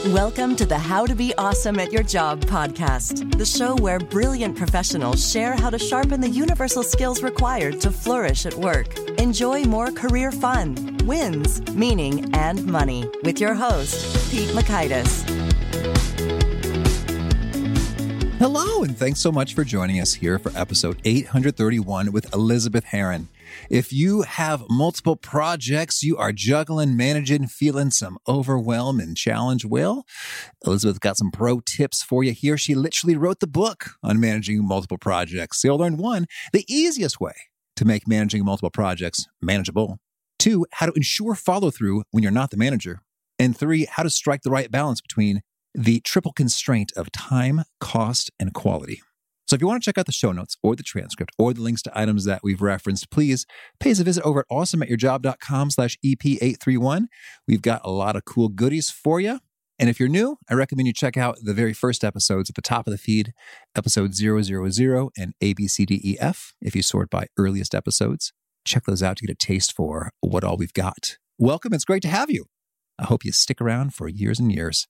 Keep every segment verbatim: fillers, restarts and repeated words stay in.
Welcome to the How to Be Awesome at Your Job podcast, the show where brilliant professionals share how to sharpen the universal skills required to flourish at work. Enjoy more career fun, wins, meaning, and money with your host, Pete Mockaitis. Hello, and thanks so much for joining us here for episode eight hundred thirty-one with Elizabeth Heron. If you have multiple projects you are juggling, managing, feeling some overwhelm and challenge, well, Elizabeth got some pro tips for you here. She literally wrote the book on managing multiple projects. So you'll learn one, the easiest way to make managing multiple projects manageable. Two, how to ensure follow through when you're not the manager. And three, how to strike the right balance between the triple constraint of time, cost, and quality. So if you want to check out the show notes or the transcript or the links to items that we've referenced, please pay us a visit over at awesomeatyourjob.com slash EP831. We've got a lot of cool goodies for you. And if you're new, I recommend you check out the very first episodes at the top of the feed, episode zero zero zero and A, B, C, D, E, F. If you sort by earliest episodes, check those out to get a taste for what all we've got. Welcome. It's great to have you. I hope you stick around for years and years.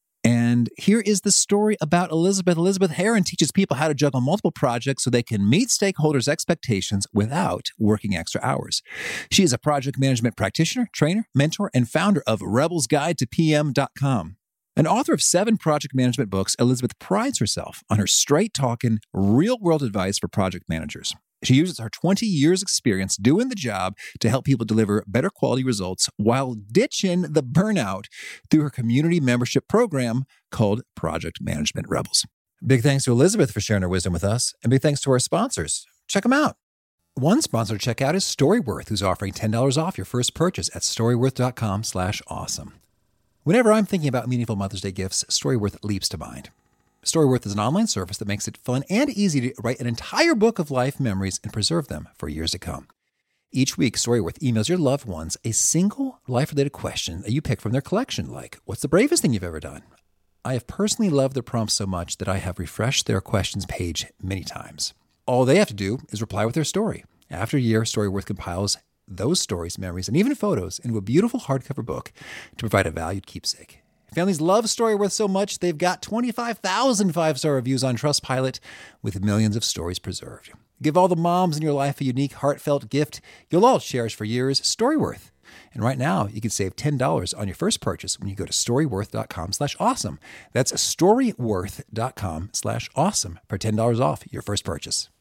And here is the story about Elizabeth. Elizabeth Heron teaches people how to juggle multiple projects so they can meet stakeholders' expectations without working extra hours. She is a project management practitioner, trainer, mentor, and founder of Rebel's Guide to P M dot com. An author of seven project management books, Elizabeth prides herself on her straight-talking, real-world advice for project managers. She uses her twenty years experience doing the job to help people deliver better quality results while ditching the burnout through her community membership program called Project Management Rebels. Big thanks to Elizabeth for sharing her wisdom with us, and big thanks to our sponsors. Check them out. One sponsor to check out is Storyworth, who's offering ten dollars off your first purchase at storyworth.com slash awesome. Whenever I'm thinking about meaningful Mother's Day gifts, Storyworth leaps to mind. Storyworth is an online service that makes it fun and easy to write an entire book of life memories and preserve them for years to come. Each week, Storyworth emails your loved ones a single life-related question that you pick from their collection, like, what's the bravest thing you've ever done? I have personally loved their prompts so much that I have refreshed their questions page many times. All they have to do is reply with their story. After a year, Storyworth compiles those stories, memories, and even photos into a beautiful hardcover book to provide a valued keepsake. Families love Storyworth so much, they've got twenty-five thousand five-star reviews on Trustpilot with millions of stories preserved. Give all the moms in your life a unique, heartfelt gift you'll all cherish for years, Storyworth. And right now, you can save ten dollars on your first purchase when you go to storyworth.com slash awesome. That's storyworth.com slash awesome for ten dollars off your first purchase.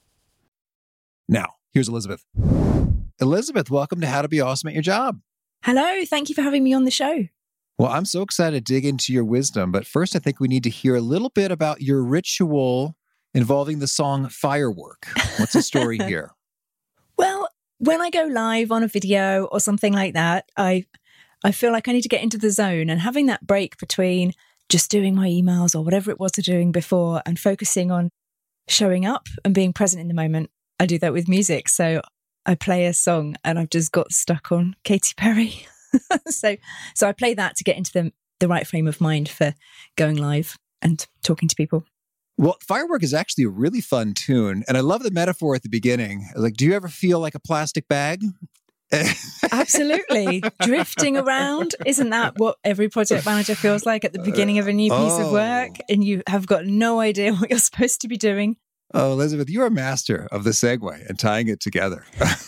Now, here's Elizabeth. Elizabeth, welcome to How to Be Awesome at Your Job. Hello, thank you for having me on the show. Well, I'm so excited to dig into your wisdom, but first I think we need to hear a little bit about your ritual involving the song Firework. What's the story here? Well, when I go live on a video or something like that, I I feel like I need to get into the zone, and having that break between just doing my emails or whatever it was to doing before and focusing on showing up and being present in the moment. I do that with music. So I play a song and I've just got stuck on Katy Perry. so so I play that to get into the, the right frame of mind for going live and talking to people. Well, Firework is actually a really fun tune. And I love the metaphor at the beginning. Like, do you ever feel like a plastic bag? Absolutely. Drifting around. Isn't that what every project manager feels like at the beginning of a new piece oh. of work? And you have got no idea what you're supposed to be doing. Oh, Elizabeth, you're a master of the segue and tying it together.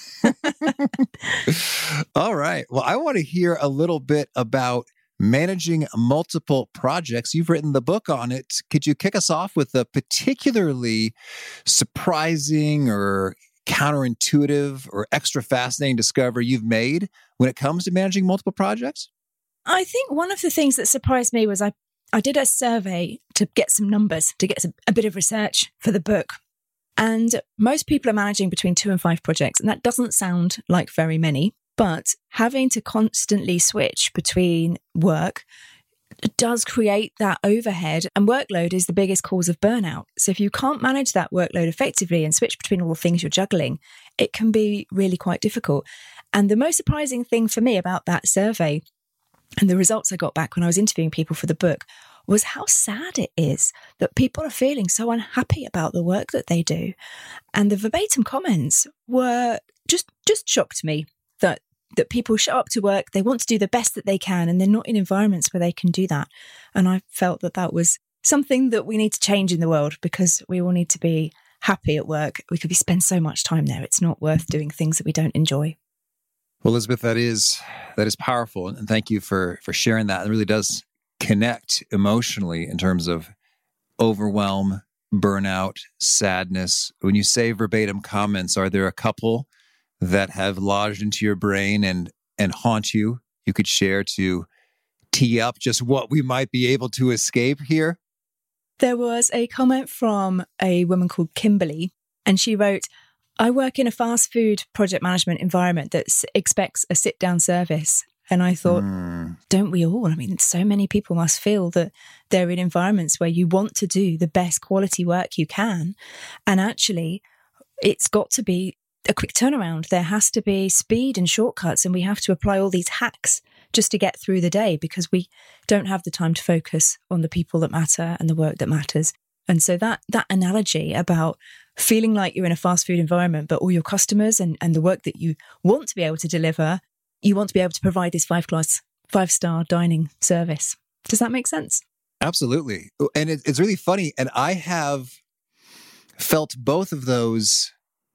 All right. Well, I want to hear a little bit about managing multiple projects. You've written the book on it. Could you kick us off with a particularly surprising or counterintuitive or extra fascinating discovery you've made when it comes to managing multiple projects? I think one of the things that surprised me was I, I did a survey to get some numbers, to get some, a bit of research for the book. And most people are managing between two and five projects. And that doesn't sound like very many, but having to constantly switch between work does create that overhead, and workload is the biggest cause of burnout. So if you can't manage that workload effectively and switch between all the things you're juggling, it can be really quite difficult. And the most surprising thing for me about that survey and the results I got back when I was interviewing people for the book was how sad it is that people are feeling so unhappy about the work that they do. And the verbatim comments were just, just shocked me that that people show up to work, they want to do the best that they can, and they're not in environments where they can do that. And I felt that that was something that we need to change in the world, because we all need to be happy at work. We could be spend so much time there. It's not worth doing things that we don't enjoy. Well, Elizabeth, that is that is powerful. And thank you for for sharing that. It really does connect emotionally in terms of overwhelm, burnout, sadness. When you say verbatim comments, are there a couple that have lodged into your brain and and haunt you, you could share to tee up just what we might be able to escape here? There was a comment from a woman called Kimberly, and she wrote, I work in a fast food project management environment that s- expects a sit-down service. And I thought, mm. don't we all? I mean, so many people must feel that they're in environments where you want to do the best quality work you can. And actually, it's got to be a quick turnaround. There has to be speed and shortcuts, and we have to apply all these hacks just to get through the day, because we don't have the time to focus on the people that matter and the work that matters. And so that that analogy about feeling like you're in a fast food environment, but all your customers and, and the work that you want to be able to deliver, you want to be able to provide this five-class, five-star dining service. Does that make sense? Absolutely. And it, it's really funny. And I have felt both of those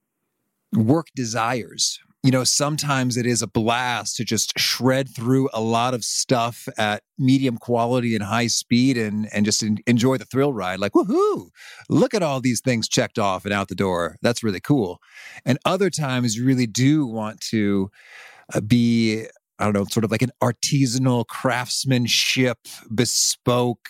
work desires. You know, sometimes it is a blast to just shred through a lot of stuff at medium quality and high speed and, and just en- enjoy the thrill ride. Like, woohoo, look at all these things checked off and out the door. That's really cool. And other times you really do want to uh, be, I don't know, sort of like an artisanal craftsmanship, bespoke,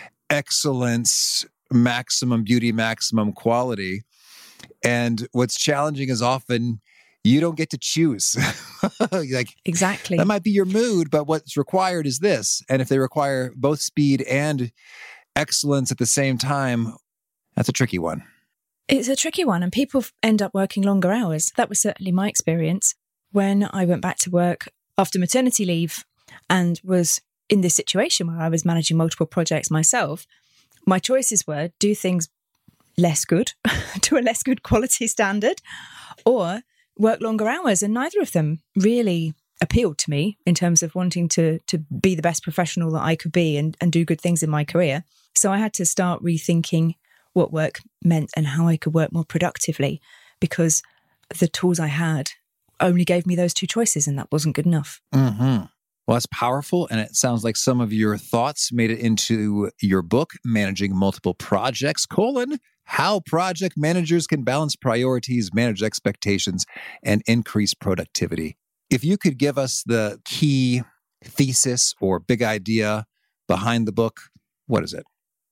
excellence, maximum beauty, maximum quality. And what's challenging is often you don't get to choose. Like, exactly. That might be your mood, but what's required is this. And if they require both speed and excellence at the same time, that's a tricky one. It's a tricky one, and people end up working longer hours. That was certainly my experience when I went back to work after maternity leave and was in this situation where I was managing multiple projects myself. My choices were do things less good, to a less good quality standard, or work longer hours. And neither of them really appealed to me in terms of wanting to to be the best professional that I could be and, and do good things in my career. So I had to start rethinking what work meant and how I could work more productively, because the tools I had only gave me those two choices, and that wasn't good enough. Mm-hmm. Well, that's powerful. And it sounds like some of your thoughts made it into your book, Managing Multiple Projects, colon, How Project Managers Can Balance Priorities, Manage Expectations, and Increase Productivity. If you could give us the key thesis or big idea behind the book, what is it?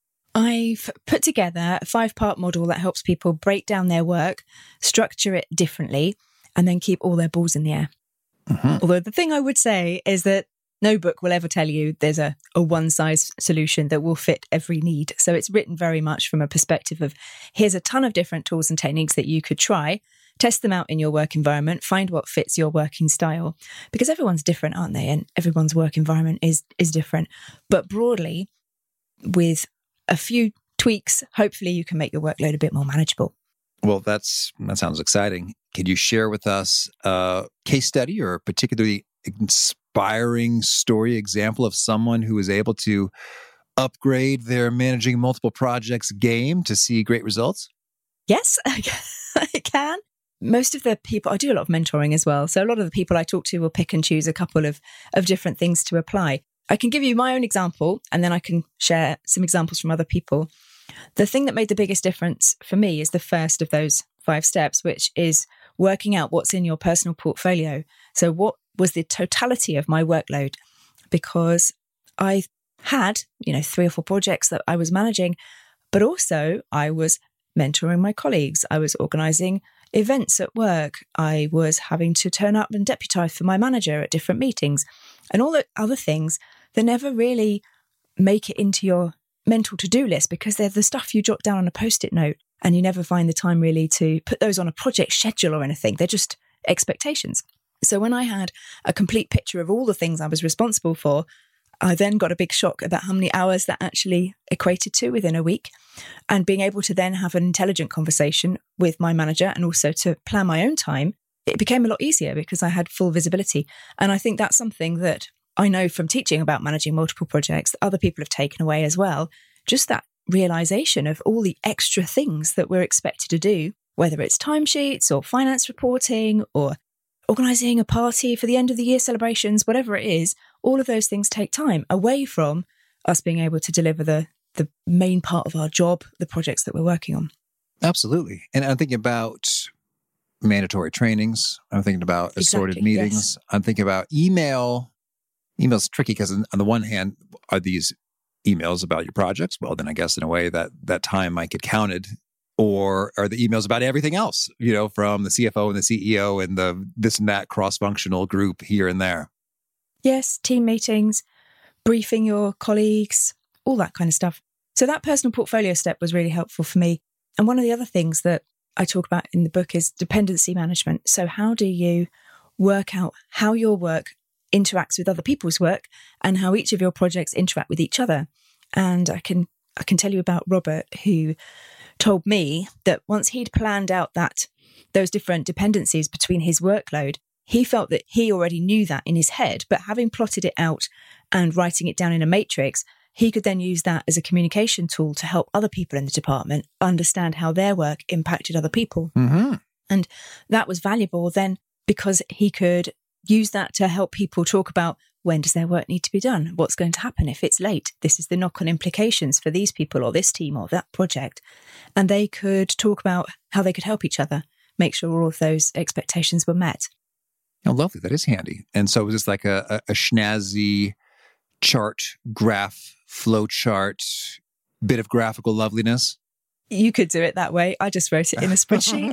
I've put together a five-part model that helps people break down their work, structure it differently, and then keep all their balls in the air. Mm-hmm. Although the thing I would say is that no book will ever tell you there's a, a one-size solution that will fit every need. So it's written very much from a perspective of here's a ton of different tools and techniques that you could try, test them out in your work environment, find what fits your working style, because everyone's different, aren't they? And everyone's work environment is is different. But broadly, with a few tweaks, hopefully you can make your workload a bit more manageable. Well, that's that sounds exciting. Could you share with us a case study or a particularly inspiring story example of someone who was able to upgrade their managing multiple projects game to see great results? Yes, I can. Most of the people, I do a lot of mentoring as well. So a lot of the people I talk to will pick and choose a couple of, of different things to apply. I can give you my own example, and then I can share some examples from other people. The thing that made the biggest difference for me is the first of those five steps, which is working out what's in your personal portfolio. So what was the totality of my workload? Because I had, you know, three or four projects that I was managing, but also I was mentoring my colleagues. I was organizing events at work. I was having to turn up and deputize for my manager at different meetings and all the other things that never really make it into your mental to-do list, because they're the stuff you jot down on a post-it note and you never find the time really to put those on a project schedule or anything. They're just expectations. So when I had a complete picture of all the things I was responsible for, I then got a big shock about how many hours that actually equated to within a week, and being able to then have an intelligent conversation with my manager and also to plan my own time it became a lot easier because I had full visibility. And I think that's something that I know from teaching about managing multiple projects that other people have taken away as well. Just that realization of all the extra things that we're expected to do, whether it's timesheets or finance reporting or organising a party for the end of the year celebrations, whatever it is, all of those things take time away from us being able to deliver the, the main part of our job, the projects that we're working on. Absolutely. And I'm thinking about mandatory trainings. I'm thinking about assorted Exactly, meetings. yes. I'm thinking about email. Email's tricky because on the one hand, are these emails about your projects? Well, then I guess in a way that that time might get counted. Or are the emails about everything else, you know, from the C F O and the C E O and the this and that cross-functional group here and there? Yes, team meetings, briefing your colleagues, all that kind of stuff. So that personal portfolio step was really helpful for me. And one of the other things that I talk about in the book is dependency management. So how do you work out how your work interacts with other people's work and how each of your projects interact with each other? And I can I can tell you about Robert, who told me that once he'd planned out that those different dependencies between his workload, he felt that he already knew that in his head, but having plotted it out and writing it down in a matrix, he could then use that as a communication tool to help other people in the department understand how their work impacted other people. Mm-hmm. And that was valuable then because he could use that to help people talk about when does their work need to be done? What's going to happen if it's late? This is the knock-on implications for these people or this team or that project. And they could talk about how they could help each other, make sure all of those expectations were met. Oh, lovely. That is handy. And so it was just like a, a, a schnazzy chart, graph, flow chart, bit of graphical loveliness. You could do it that way. I just wrote it in a spreadsheet.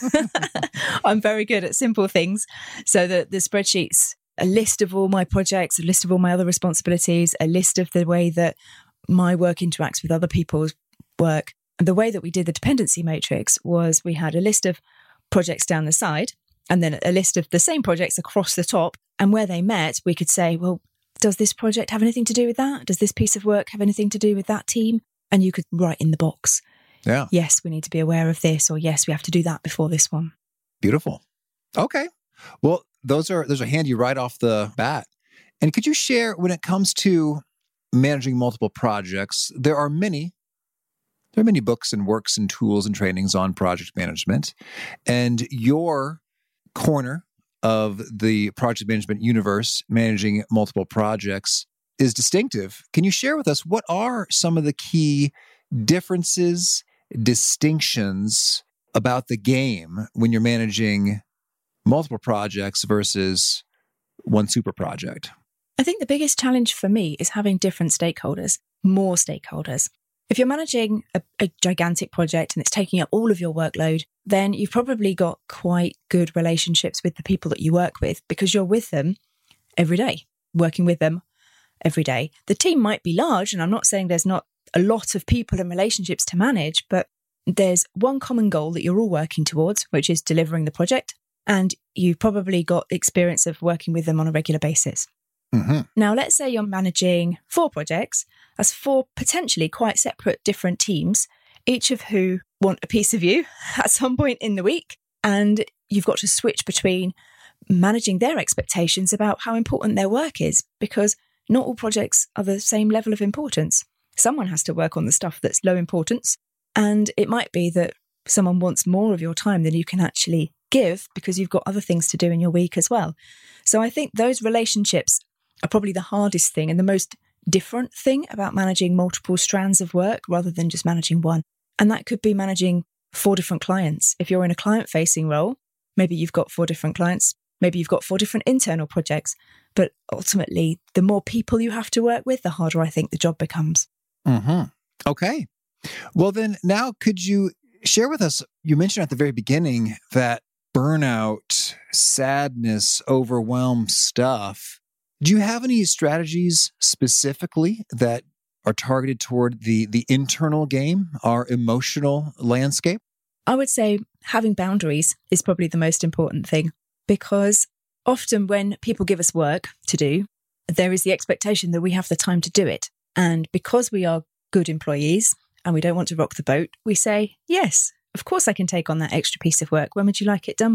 I'm very good at simple things. So the, the spreadsheet's a list of all my projects, a list of all my other responsibilities, a list of the way that my work interacts with other people's work. And the way that we did the dependency matrix was we had a list of projects down the side and then a list of the same projects across the top. And where they met, we could say, well, does this project have anything to do with that? Does this piece of work have anything to do with that team? And you could write in the box. Yeah. Yes, we need to be aware of this, or yes, we have to do that before this one. Beautiful. Okay. Well, those are those are handy right off the bat. And could you share, when it comes to managing multiple projects, there are many, there are many books and works and tools and trainings on project management. And your corner of the project management universe, managing multiple projects, is distinctive. Can you share with us what are some of the key differences, distinctions about the game when you're managing multiple projects versus one super project? I think the biggest challenge for me is having different stakeholders, more stakeholders. If you're managing a, a gigantic project and it's taking up all of your workload, then you've probably got quite good relationships with the people that you work with because you're with them every day, working with them every day. The team might be large, and I'm not saying there's not a lot of people and relationships to manage, but there's one common goal that you're all working towards, which is delivering the project. And you've probably got experience of working with them on a regular basis. Mm-hmm. Now, let's say you're managing four projects. That's four potentially quite separate different teams, each of who want a piece of you at some point in the week. And you've got to switch between managing their expectations about how important their work is, because not all projects are the same level of importance. Someone has to work on the stuff that's low importance. And it might be that someone wants more of your time than you can actually give because you've got other things to do in your week as well. So I think those relationships are probably the hardest thing and the most different thing about managing multiple strands of work rather than just managing one. And that could be managing four different clients. If you're in a client-facing role, maybe you've got four different clients, maybe you've got four different internal projects. But ultimately, the more people you have to work with, the harder I think the job becomes. Mm-hmm. Okay. Well, then now could you share with us, you mentioned at the very beginning that burnout, sadness, overwhelmed stuff. Do you have any strategies specifically that are targeted toward the, the internal game, our emotional landscape? I would say having boundaries is probably the most important thing, because often when people give us work to do, there is the expectation that we have the time to do it. And because we are good employees and we don't want to rock the boat, we say, yes, of course I can take on that extra piece of work. When would you like it done by?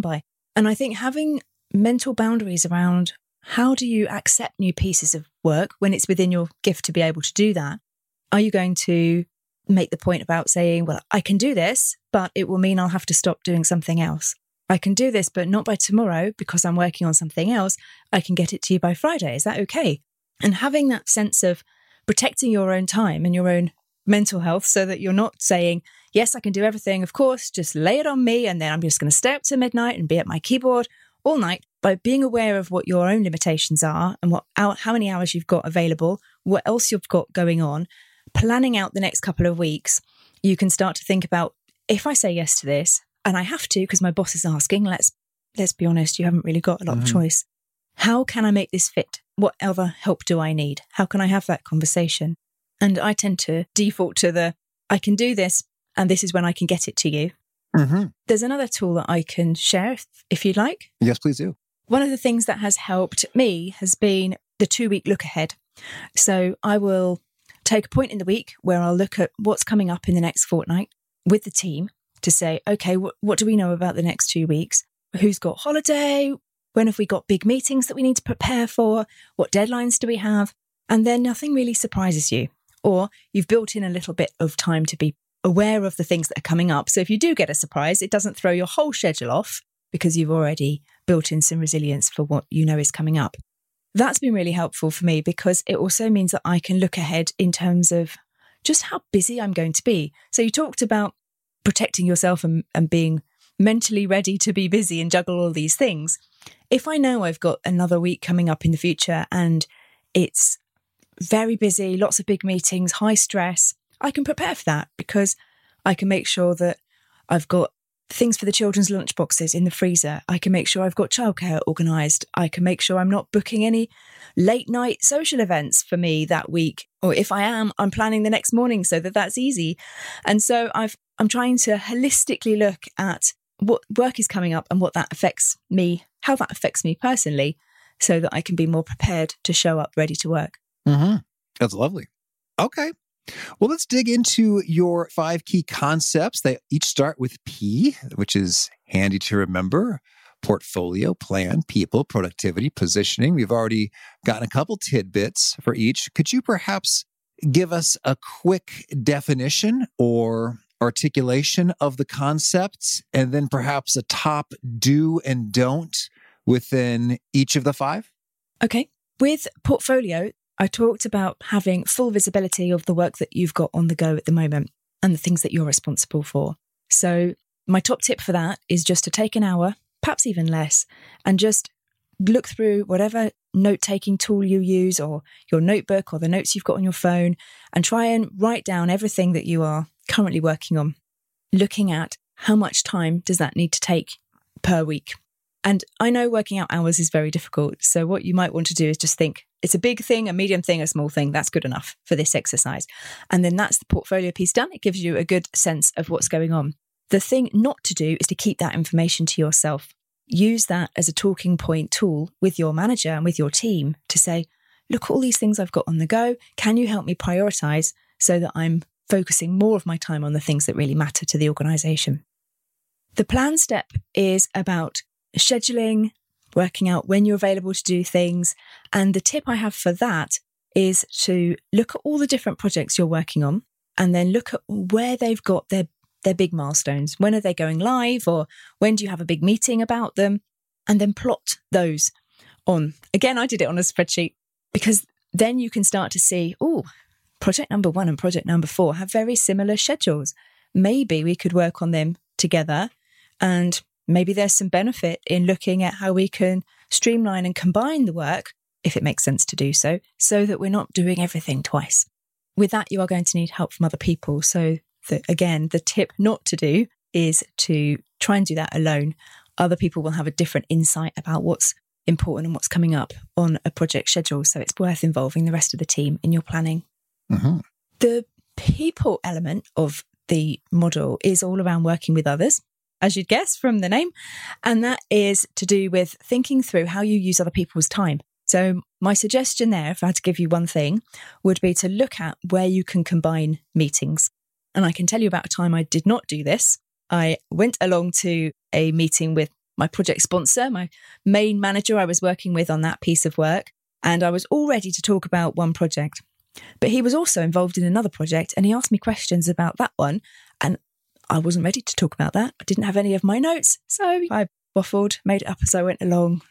And I think having mental boundaries around how do you accept new pieces of work when it's within your gift to be able to do that? Are you going to make the point about saying, well, I can do this, but it will mean I'll have to stop doing something else. I can do this, but not by tomorrow because I'm working on something else. I can get it to you by Friday. Is that okay? And having that sense of protecting your own time and your own mental health so that you're not saying, yes, I can do everything. Of course, just lay it on me. And then I'm just going to stay up to midnight and be at my keyboard all night. By being aware of what your own limitations are and what how many hours you've got available, what else you've got going on, planning out the next couple of weeks, you can start to think about, if I say yes to this, and I have to because my boss is asking, let's let's be honest, you haven't really got a lot mm-hmm. of choice. How can I make this fit? What other help do I need? How can I have that conversation? And I tend to default to the, I can do this, and this is when I can get it to you. Mm-hmm. There's another tool that I can share if, if you'd like. Yes, please do. One of the things that has helped me has been the two-week look ahead. So I will take a point in the week where I'll look at what's coming up in the next fortnight with the team to say, okay, wh- what do we know about the next two weeks? Who's got holiday? When have we got big meetings that we need to prepare for? What deadlines do we have? And then nothing really surprises you. Or you've built in a little bit of time to be aware of the things that are coming up. So if you do get a surprise, it doesn't throw your whole schedule off because you've already built in some resilience for what you know is coming up. That's been really helpful for me because it also means that I can look ahead in terms of just how busy I'm going to be. So you talked about protecting yourself and, and being mentally ready to be busy and juggle all these things. If I know I've got another week coming up in the future and it's very busy, lots of big meetings, high stress, I can prepare for that because I can make sure that I've got things for the children's lunchboxes in the freezer. I can make sure I've got childcare organised. I can make sure I'm not booking any late night social events for me that week. Or if I am, I'm planning the next morning so that that's easy. And so I've, I'm trying to holistically look at what work is coming up and what that affects me, how that affects me personally, so that I can be more prepared to show up ready to work. Mm-hmm. That's lovely. Okay. Well, let's dig into your five key concepts. They each start with P, which is handy to remember: portfolio, plan, people, productivity, positioning. We've already gotten a couple tidbits for each. Could you perhaps give us a quick definition or articulation of the concepts, and then perhaps a top do and don't within each of the five? Okay. With portfolio, I talked about having full visibility of the work that you've got on the go at the moment and the things that you're responsible for. So my top tip for that is just to take an hour, perhaps even less, and just look through whatever note-taking tool you use or your notebook or the notes you've got on your phone and try and write down everything that you are currently working on, looking at how much time does that need to take per week. And I know working out hours is very difficult. So what you might want to do is just think, it's a big thing, a medium thing, a small thing. That's good enough for this exercise. And then that's the portfolio piece done. It gives you a good sense of what's going on. The thing not to do is to keep that information to yourself. Use that as a talking point tool with your manager and with your team to say, look at all these things I've got on the go. Can you help me prioritize so that I'm focusing more of my time on the things that really matter to the organization? The plan step is about scheduling, working out when you're available to do things. And the tip I have for that is to look at all the different projects you're working on and then look at where they've got their, their big milestones. When are they going live, or when do you have a big meeting about them? And then plot those on. Again, I did it on a spreadsheet because then you can start to see, oh, project number one and project number four have very similar schedules. Maybe we could work on them together, and maybe there's some benefit in looking at how we can streamline and combine the work, if it makes sense to do so, so that we're not doing everything twice. With that, you are going to need help from other people. So that, again, the tip not to do is to try and do that alone. Other people will have a different insight about what's important and what's coming up on a project schedule. So it's worth involving the rest of the team in your planning. Mm-hmm. The people element of the model is all around working with others, as you'd guess from the name. And that is to do with thinking through how you use other people's time. So my suggestion there, if I had to give you one thing, would be to look at where you can combine meetings. And I can tell you about a time I did not do this. I went along to a meeting with my project sponsor, my main manager I was working with on that piece of work. And I was all ready to talk about one project. But he was also involved in another project and he asked me questions about that one. And I wasn't ready to talk about that. I didn't have any of my notes. So I waffled, made it up as I went along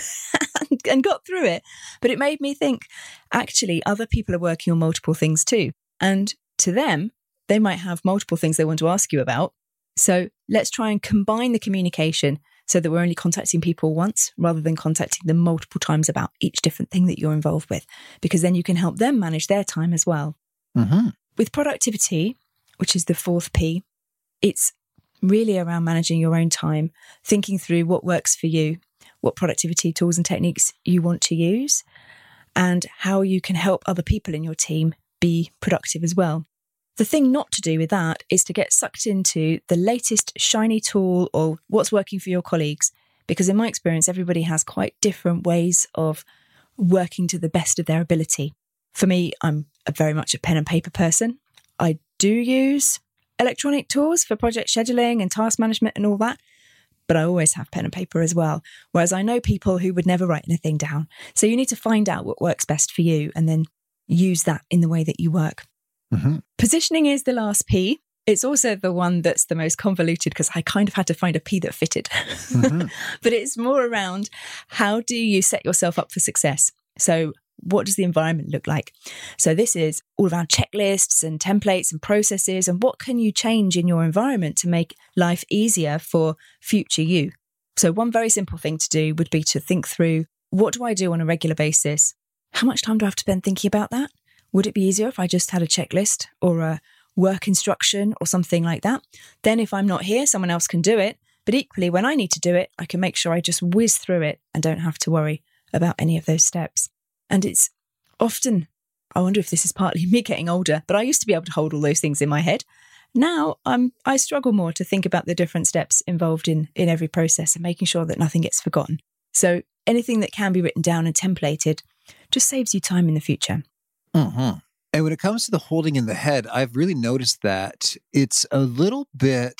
and got through it. But it made me think, actually, other people are working on multiple things too. And to them, they might have multiple things they want to ask you about. So let's try and combine the communication so that we're only contacting people once rather than contacting them multiple times about each different thing that you're involved with, because then you can help them manage their time as well. Mm-hmm. With productivity, which is the fourth P, it's really around managing your own time, thinking through what works for you, what productivity tools and techniques you want to use, and how you can help other people in your team be productive as well. The thing not to do with that is to get sucked into the latest shiny tool or what's working for your colleagues. Because in my experience, everybody has quite different ways of working to the best of their ability. For me, I'm a very much a pen and paper person. I do use electronic tools for project scheduling and task management and all that, but I always have pen and paper as well. Whereas I know people who would never write anything down. So you need to find out what works best for you and then use that in the way that you work. Mm-hmm. Positioning is the last P. It's also the one that's the most convoluted because I kind of had to find a P that fitted. Mm-hmm. But it's more around how do you set yourself up for success? So what does the environment look like? So this is all around checklists and templates and processes and what can you change in your environment to make life easier for future you? So one very simple thing to do would be to think through, what do I do on a regular basis? How much time do I have to spend thinking about that? Would it be easier if I just had a checklist or a work instruction or something like that? Then if I'm not here, someone else can do it. But equally, when I need to do it, I can make sure I just whiz through it and don't have to worry about any of those steps. And it's often, I wonder if this is partly me getting older, but I used to be able to hold all those things in my head. Now I'm, I struggle more to think about the different steps involved in, in every process and making sure that nothing gets forgotten. So anything that can be written down and templated just saves you time in the future. Mm-hmm. And when it comes to the holding in the head, I've really noticed that it's a little bit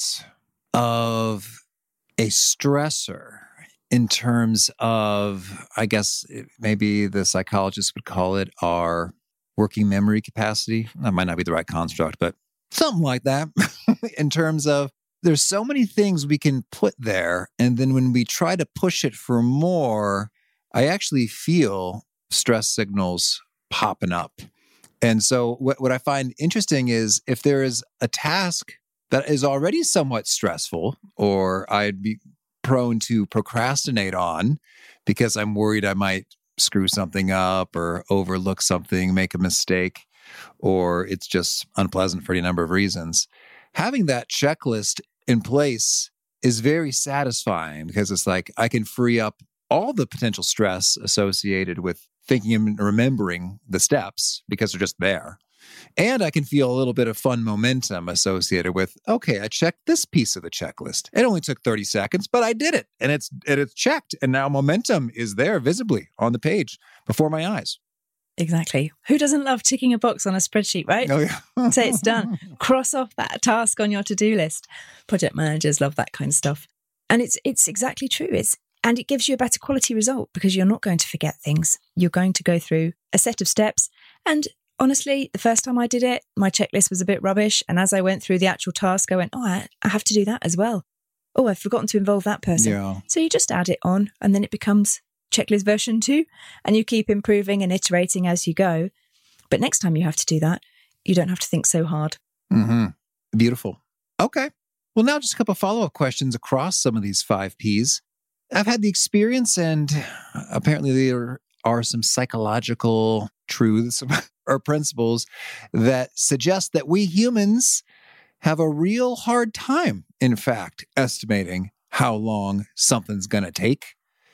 of a stressor in terms of, I guess maybe the psychologists would call it our working memory capacity. That might not be the right construct, but something like that in terms of there's so many things we can put there. And then when we try to push it for more, I actually feel stress signals popping up. And so what, what I find interesting is if there is a task that is already somewhat stressful, or I'd be prone to procrastinate on because I'm worried I might screw something up or overlook something, make a mistake, or it's just unpleasant for any number of reasons, having that checklist in place is very satisfying because it's like I can free up all the potential stress associated with thinking and remembering the steps because they're just there. And I can feel a little bit of fun momentum associated with, okay, I checked this piece of the checklist. It only took thirty seconds, but I did it. And it's and it's checked. And now momentum is there visibly on the page before my eyes. Exactly. Who doesn't love ticking a box on a spreadsheet, right? Oh, yeah. Say it's done. Cross off that task on your to-do list. Project managers love that kind of stuff. And it's it's exactly true. It's And it gives you a better quality result because you're not going to forget things. You're going to go through a set of steps. And honestly, the first time I did it, my checklist was a bit rubbish. And as I went through the actual task, I went, oh, I, I have to do that as well. Oh, I've forgotten to involve that person. Yeah. So you just add it on and then it becomes checklist version two. And you keep improving and iterating as you go. But next time you have to do that, you don't have to think so hard. Mm-hmm. Beautiful. Okay. Well, now just a couple of follow-up questions across some of these five Ps. I've had the experience, and apparently there are some psychological truths or principles that suggest that we humans have a real hard time, in fact, estimating how long something's going to take.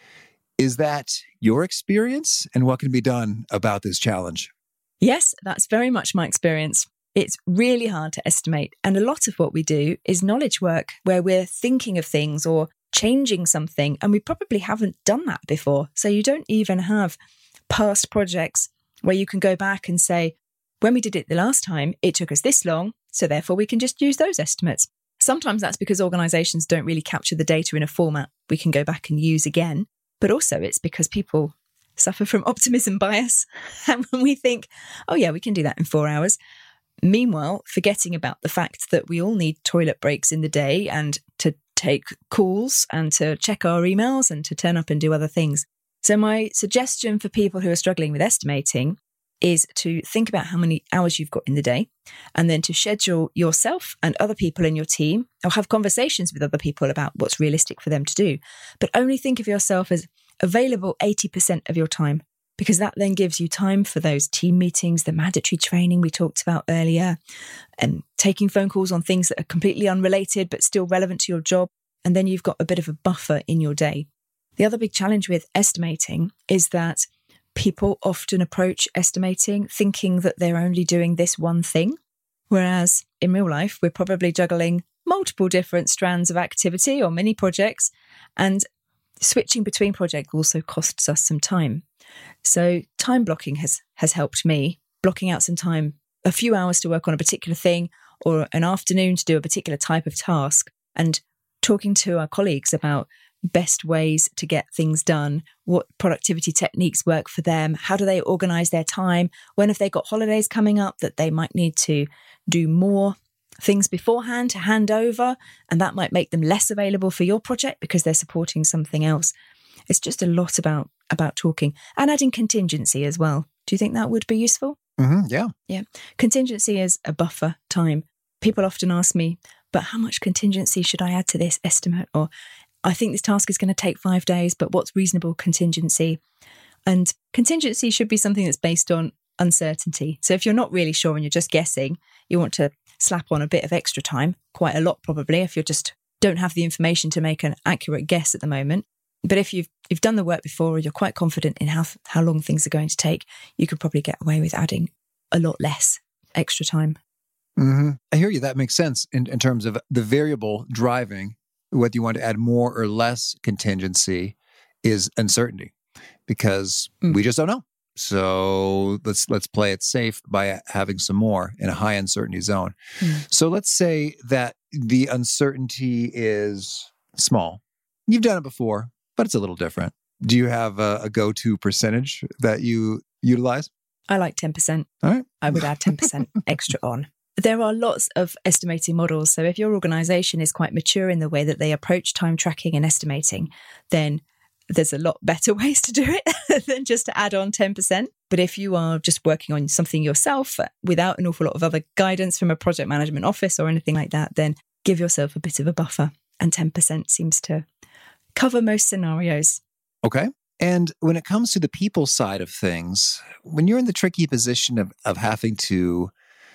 Is that your experience, and what can be done about this challenge? Yes, that's very much my experience. It's really hard to estimate. And a lot of what we do is knowledge work where we're thinking of things or changing something, and we probably haven't done that before. So you don't even have past projects where you can go back and say, when we did it the last time, it took us this long, so therefore we can just use those estimates. Sometimes that's because organizations don't really capture the data in a format we can go back and use again. But also it's because people suffer from optimism bias. And when we think, oh yeah, we can do that in four hours. Meanwhile, forgetting about the fact that we all need toilet breaks in the day and to take calls and to check our emails and to turn up and do other things. So my suggestion for people who are struggling with estimating is to think about how many hours you've got in the day, and then to schedule yourself and other people in your team, or have conversations with other people about what's realistic for them to do. But only think of yourself as available eighty percent of your time, because that then gives you time for those team meetings, the mandatory training we talked about earlier, and taking phone calls on things that are completely unrelated but still relevant to your job. And then you've got a bit of a buffer in your day. The other big challenge with estimating is that people often approach estimating thinking that they're only doing this one thing, whereas in real life, we're probably juggling multiple different strands of activity or mini projects, and switching between projects also costs us some time. So time blocking has, has helped me, blocking out some time, a few hours to work on a particular thing or an afternoon to do a particular type of task, and talking to our colleagues about best ways to get things done, what productivity techniques work for them, how do they organize their time, when have they got holidays coming up that they might need to do more things beforehand to hand over, and that might make them less available for your project because they're supporting something else. It's just a lot about about talking and adding contingency as well. Do you think that would be useful? Mm-hmm, yeah. Yeah. Contingency is a buffer time. People often ask me, but how much contingency should I add to this estimate? Or I think this task is going to take five days, but what's reasonable contingency? And contingency should be something that's based on uncertainty. So if you're not really sure and you're just guessing, you want to slap on a bit of extra time, quite a lot probably, if you just don't have the information to make an accurate guess at the moment. But if you've you've done the work before, or you're quite confident in how how long things are going to take, you could probably get away with adding a lot less extra time. Mm-hmm. I hear you. That makes sense in, in terms of the variable driving whether you want to add more or less contingency is uncertainty, because mm. we just don't know. So let's let's play it safe by having some more in a high uncertainty zone. Mm. So let's say that the uncertainty is small. You've done it before, but it's a little different. Do you have a, a go-to percentage that you utilize? I like ten percent. All right. I would add ten percent extra on. There are lots of estimating models. So if your organization is quite mature in the way that they approach time tracking and estimating, then there's a lot better ways to do it than just to add on ten percent. But if you are just working on something yourself without an awful lot of other guidance from a project management office or anything like that, then give yourself a bit of a buffer. And ten percent seems to cover most scenarios. Okay. And when it comes to the people side of things, when you're in the tricky position of, of having to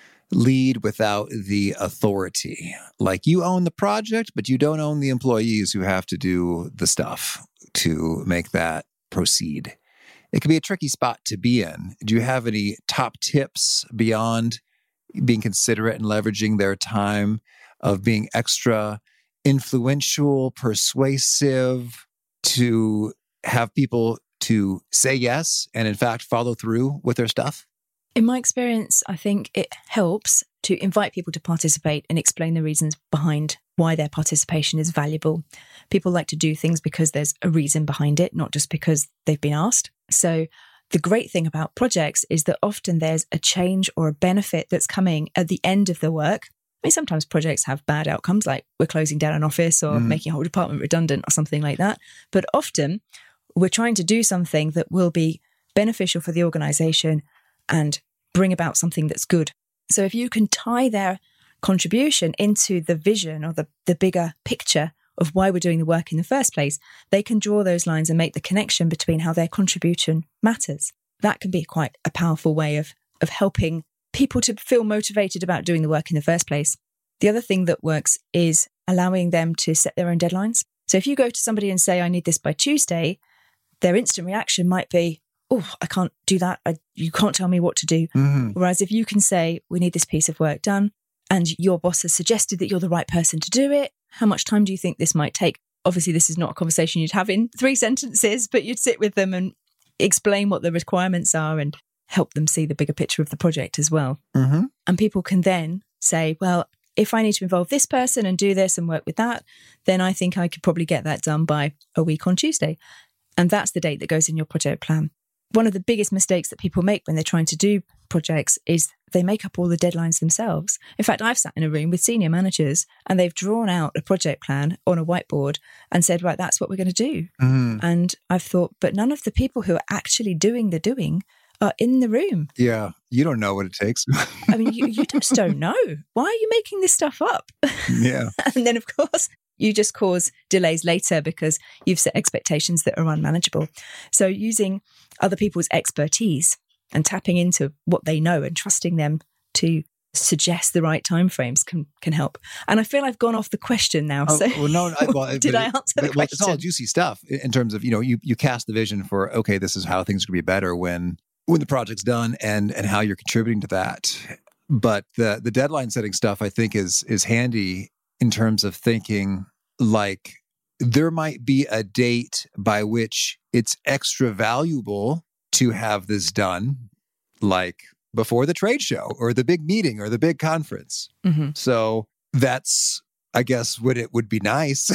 lead without the authority, like you own the project, but you don't own the employees who have to do the stuff to make that proceed, it can be a tricky spot to be in. Do you have any top tips beyond being considerate and leveraging their time of being extra influential, persuasive, to have people to say yes and in fact follow through with their stuff? In my experience, I think it helps to invite people to participate and explain the reasons behind why their participation is valuable. People like to do things because there's a reason behind it, not just because they've been asked. So the great thing about projects is that often there's a change or a benefit that's coming at the end of the work. I mean, sometimes projects have bad outcomes, like we're closing down an office or mm. making a whole department redundant or something like that. But often we're trying to do something that will be beneficial for the organization and bring about something that's good. So if you can tie their contribution into the vision or the, the bigger picture of why we're doing the work in the first place, they can draw those lines and make the connection between how their contribution matters. That can be quite a powerful way of, of helping people to feel motivated about doing the work in the first place. The other thing that works is allowing them to set their own deadlines. So if you go to somebody and say, I need this by Tuesday, their instant reaction might be, oh, I can't do that. I, you can't tell me what to do. Mm-hmm. Whereas if you can say, we need this piece of work done, and your boss has suggested that you're the right person to do it, how much time do you think this might take? Obviously, this is not a conversation you'd have in three sentences, but you'd sit with them and explain what the requirements are and help them see the bigger picture of the project as well. Mm-hmm. And people can then say, well, if I need to involve this person and do this and work with that, then I think I could probably get that done by a week on Tuesday. And that's the date that goes in your project plan. One of the biggest mistakes that people make when they're trying to do projects is they make up all the deadlines themselves. In fact, I've sat in a room with senior managers and they've drawn out a project plan on a whiteboard and said, right, that's what we're going to do. Mm. And I've thought, but none of the people who are actually doing the doing are in the room. Yeah, you don't know what it takes. I mean, you, you just don't know. Why are you making this stuff up? Yeah. And then, of course, you just cause delays later because you've set expectations that are unmanageable. So using other people's expertise and tapping into what they know and trusting them to suggest the right timeframes can can help. And I feel I've gone off the question now. Oh, So well, no, I, well, did it, I answer the well, question? It's all juicy stuff in terms of, you know, you, you cast the vision for, okay, this is how things could be better when when the project's done and and how you're contributing to that. But the the deadline setting stuff, I think, is is handy in terms of thinking like there might be a date by which it's extra valuable to have this done, like before the trade show or the big meeting or the big conference. Mm-hmm. So that's, I guess, what it would be nice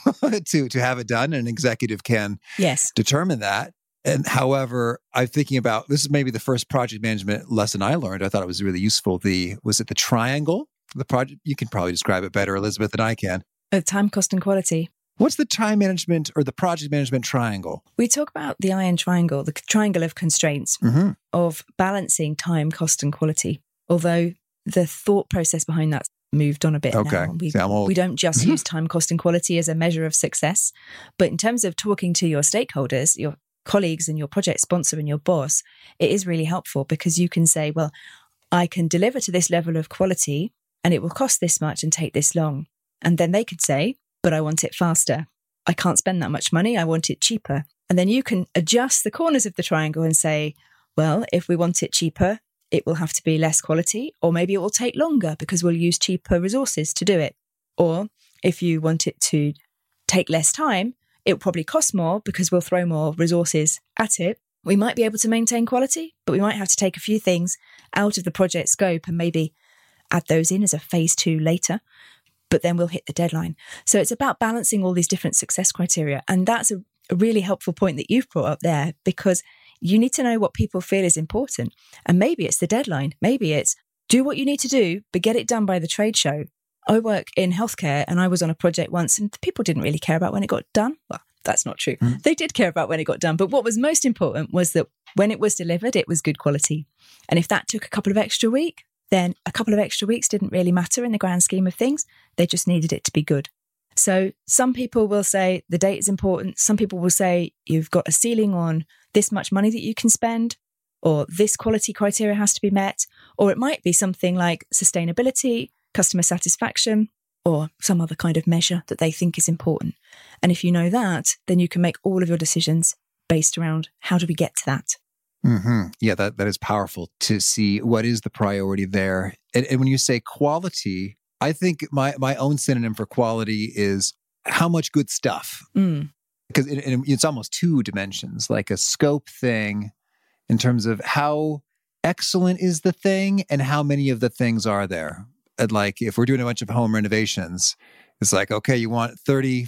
to to have it done. And an executive can yes. determine that. And however, I'm thinking about, this is maybe the first project management lesson I learned. I thought it was really useful. The, was it the triangle? The project, you can probably describe it better, Elizabeth, than I can. Uh, time, cost, and quality. What's the time management or the project management triangle? We talk about the iron triangle, the triangle of constraints, mm-hmm. of balancing time, cost, and quality. Although the thought process behind that moved on a bit okay. now. We, See, we don't just use time, cost, and quality as a measure of success. But in terms of talking to your stakeholders, your colleagues and your project sponsor and your boss, it is really helpful because you can say, well, I can deliver to this level of quality and it will cost this much and take this long. And then they could say, but I want it faster. I can't spend that much money. I want it cheaper. And then you can adjust the corners of the triangle and say, well, if we want it cheaper, it will have to be less quality, or maybe it will take longer because we'll use cheaper resources to do it. Or if you want it to take less time, it will probably cost more because we'll throw more resources at it. We might be able to maintain quality, but we might have to take a few things out of the project scope and maybe add those in as a phase two later. But then we'll hit the deadline. So it's about balancing all these different success criteria. And that's a, a really helpful point that you've brought up there, because you need to know what people feel is important. And maybe it's the deadline. Maybe it's do what you need to do, but get it done by the trade show. I work in healthcare and I was on a project once and people didn't really care about when it got done. Well, that's not true. Mm. They did care about when it got done. But what was most important was that when it was delivered, it was good quality. And if that took a couple of extra weeks, then a couple of extra weeks didn't really matter in the grand scheme of things. They just needed it to be good. So some people will say the date is important. Some people will say you've got a ceiling on this much money that you can spend, or this quality criteria has to be met. Or it might be something like sustainability, customer satisfaction, or some other kind of measure that they think is important. And if you know that, then you can make all of your decisions based around how do we get to that. Mm-hmm. Yeah, that, that is powerful to see what is the priority there. And, and when you say quality, I think my, my own synonym for quality is how much good stuff. Mm. Because it, it, it's almost two dimensions, like a scope thing in terms of how excellent is the thing and how many of the things are there. And like if we're doing a bunch of home renovations, it's like, okay, you want thirty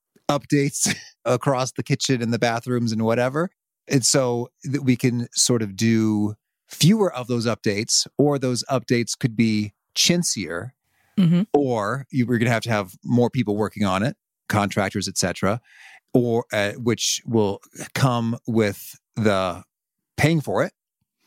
updates across the kitchen and the bathrooms and whatever. And so that we can sort of do fewer of those updates, or those updates could be chintzier, mm-hmm. or you were going to have to have more people working on it, contractors, et cetera, or uh, which will come with the paying for it,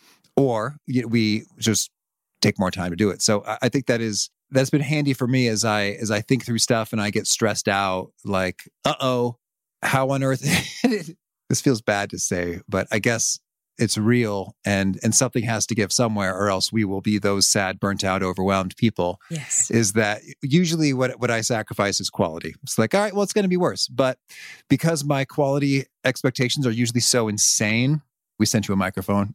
or you know, we just take more time to do it. So I, I think that is that's been handy for me as I as I think through stuff and I get stressed out. Like, uh oh, how on earth? This feels bad to say, but I guess it's real, and and something has to give somewhere, or else we will be those sad, burnt out, overwhelmed people. Yes. Is that usually what, what I sacrifice is quality. It's like, all right, well, it's going to be worse. But because my quality expectations are usually so insane, we sent you a microphone.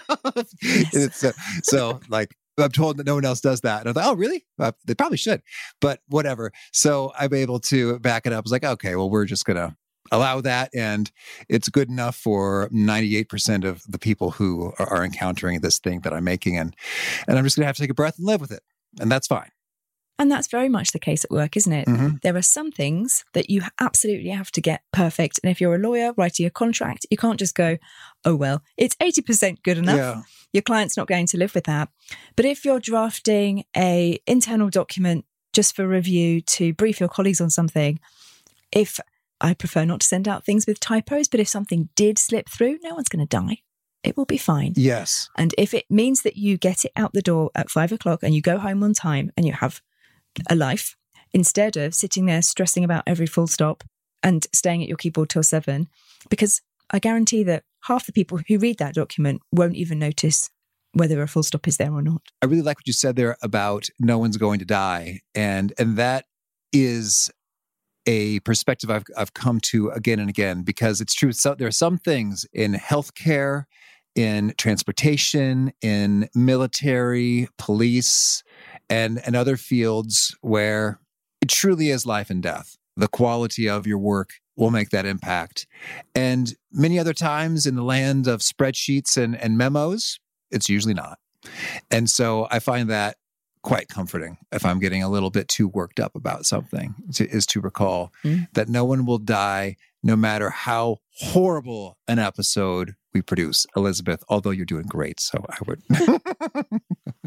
Yes. so, so like, I'm told that no one else does that. And I thought, oh, really? Uh, they probably should, but whatever. So I'm able to back it up. I was like, okay, well, we're just going to allow that. And it's good enough for ninety-eight percent of the people who are, are encountering this thing that I'm making. And, and I'm just going to have to take a breath and live with it. And that's fine. And that's very much the case at work, isn't it? Mm-hmm. There are some things that you absolutely have to get perfect. And if you're a lawyer writing a contract, you can't just go, oh, well, it's eighty percent good enough. Yeah. Your client's not going to live with that. But if you're drafting a internal document just for review to brief your colleagues on something, if I prefer not to send out things with typos, but if something did slip through, no one's going to die. It will be fine. Yes. And if it means that you get it out the door at five o'clock and you go home on time and you have a life, instead of sitting there stressing about every full stop and staying at your keyboard till seven, because I guarantee that half the people who read that document won't even notice whether a full stop is there or not. I really like what you said there about no one's going to die. And and that is a perspective I've I've come to again and again, because it's true. So there are some things in healthcare, in transportation, in military, police, and, and other fields where it truly is life and death. The quality of your work will make that impact. And many other times in the land of spreadsheets and, and memos, it's usually not. And so I find that quite comforting if I'm getting a little bit too worked up about something, to, is to recall mm. that no one will die no matter how horrible an episode we produce. Elizabeth, although you're doing great, so I would...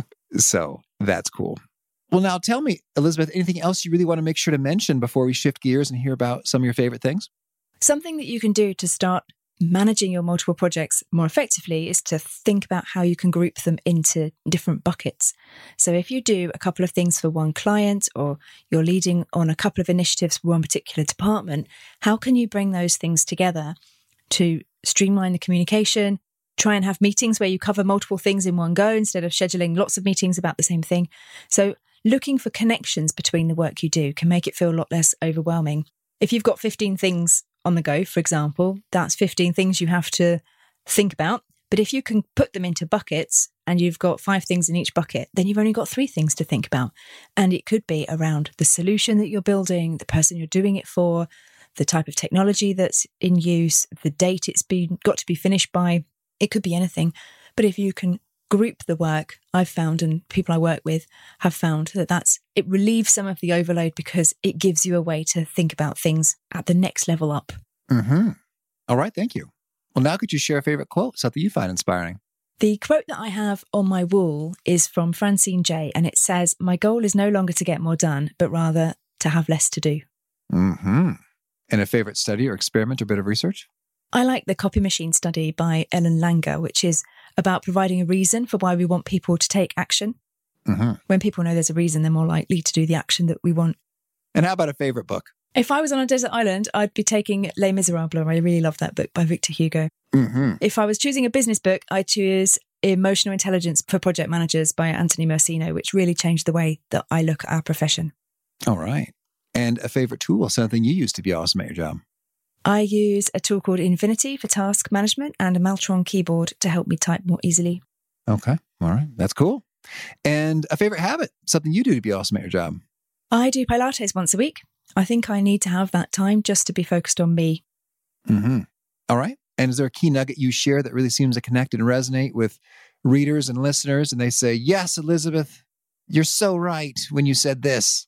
So that's cool. Well, now tell me, Elizabeth, anything else you really want to make sure to mention before we shift gears and hear about some of your favorite things? Something that you can do to start managing your multiple projects more effectively is to think about how you can group them into different buckets. So if you do a couple of things for one client, or you're leading on a couple of initiatives for one particular department, how can you bring those things together to streamline the communication, try and have meetings where you cover multiple things in one go instead of scheduling lots of meetings about the same thing. So looking for connections between the work you do can make it feel a lot less overwhelming. If you've got fifteen things on the go, for example, that's fifteen things you have to think about. But if you can put them into buckets and you've got five things in each bucket, then you've only got three things to think about. And it could be around the solution that you're building, the person you're doing it for, the type of technology that's in use, the date it's been got to be finished by. It could be anything. But if you can group the work, I've found, and people I work with have found, that that's it relieves some of the overload because it gives you a way to think about things at the next level up. Mm-hmm. All right, thank you. Well, now could you share a favorite quote, something you find inspiring? The quote that I have on my wall is from Francine Jay, and it says, "My goal is no longer to get more done, but rather to have less to do." Mm-hmm. And a favorite study or experiment or bit of research? I like the Copy Machine study by Ellen Langer, which is about providing a reason for why we want people to take action. Mm-hmm. When people know there's a reason, they're more likely to do the action that we want. And how about a favorite book? If I was on a desert island, I'd be taking Les Miserables. I really love that book by Victor Hugo. Mm-hmm. If I was choosing a business book, I'd choose Emotional Intelligence for Project Managers by Anthony Mercino, which really changed the way that I look at our profession. All right. And a favorite tool, something you use to be awesome at your job? I use a tool called Infinity for task management and a Maltron keyboard to help me type more easily. Okay. All right. That's cool. And a favorite habit, something you do to be awesome at your job? I do Pilates once a week. I think I need to have that time just to be focused on me. Mm-hmm. All right. And is there a key nugget you share that really seems to connect and resonate with readers and listeners? And they say, yes, Elizabeth, you're so right when you said this.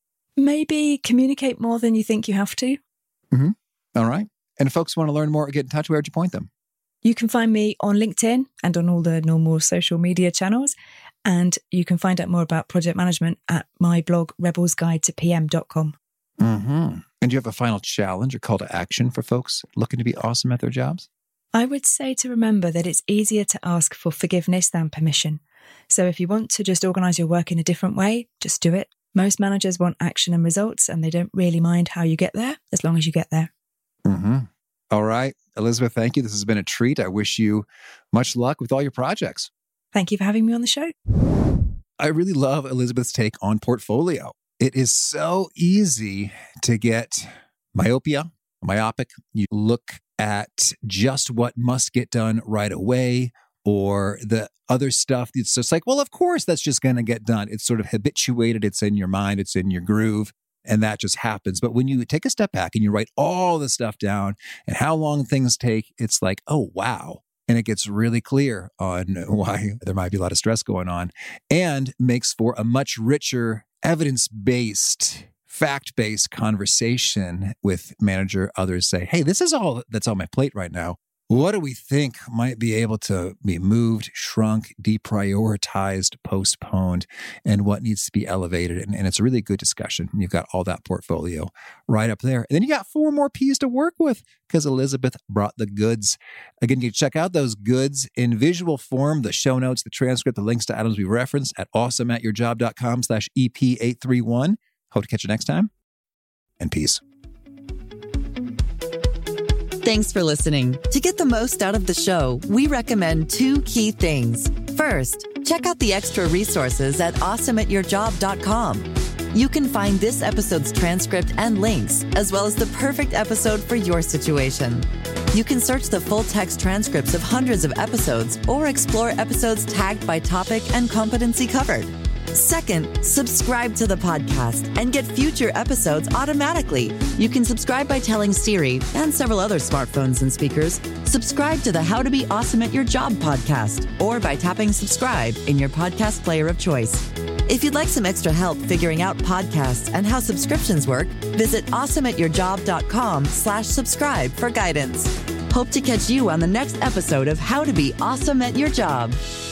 Maybe communicate more than you think you have to. Mm-hmm. All right. And if folks want to learn more or get in touch, where would you point them? You can find me on LinkedIn and on all the normal social media channels. And you can find out more about project management at my blog, rebels guide to p m dot com. Mm-hmm. And do you have a final challenge or call to action for folks looking to be awesome at their jobs? I would say to remember that it's easier to ask for forgiveness than permission. So if you want to just organise your work in a different way, just do it. Most managers want action and results, and they don't really mind how you get there, as long as you get there. Mm-hmm. All right. Elizabeth, thank you. This has been a treat. I wish you much luck with all your projects. Thank you for having me on the show. I really love Elizabeth's take on portfolio. It is so easy to get myopia, myopic. You look at just what must get done right away, or the other stuff. It's just like, well, of course, that's just going to get done. It's sort of habituated. It's in your mind. It's in your groove. And that just happens. But when you take a step back and you write all the stuff down and how long things take, it's like, oh, wow. And it gets really clear on why there might be a lot of stress going on, and makes for a much richer evidence-based, fact-based conversation with manager, others say, hey, this is all that's on my plate right now. What do we think might be able to be moved, shrunk, deprioritized, postponed, and what needs to be elevated? And, and it's a really good discussion. You've got all that portfolio right up there. And then you got four more P's to work with because Elizabeth brought the goods. Again, you can check out those goods in visual form, the show notes, the transcript, the links to items we referenced at awesomeatyourjob.com slash EP831. Hope to catch you next time. And peace. Thanks for listening. To get the most out of the show, we recommend two key things. First, check out the extra resources at awesome at your job dot com. You can find this episode's transcript and links, as well as the perfect episode for your situation. You can search the full text transcripts of hundreds of episodes or explore episodes tagged by topic and competency covered. Second, subscribe to the podcast and get future episodes automatically. You can subscribe by telling Siri and several other smartphones and speakers, subscribe to the How to Be Awesome at Your Job podcast, or by tapping subscribe in your podcast player of choice. If you'd like some extra help figuring out podcasts and how subscriptions work, visit awesome at your job dot com slash subscribe for guidance. Hope to catch you on the next episode of How to Be Awesome at Your Job.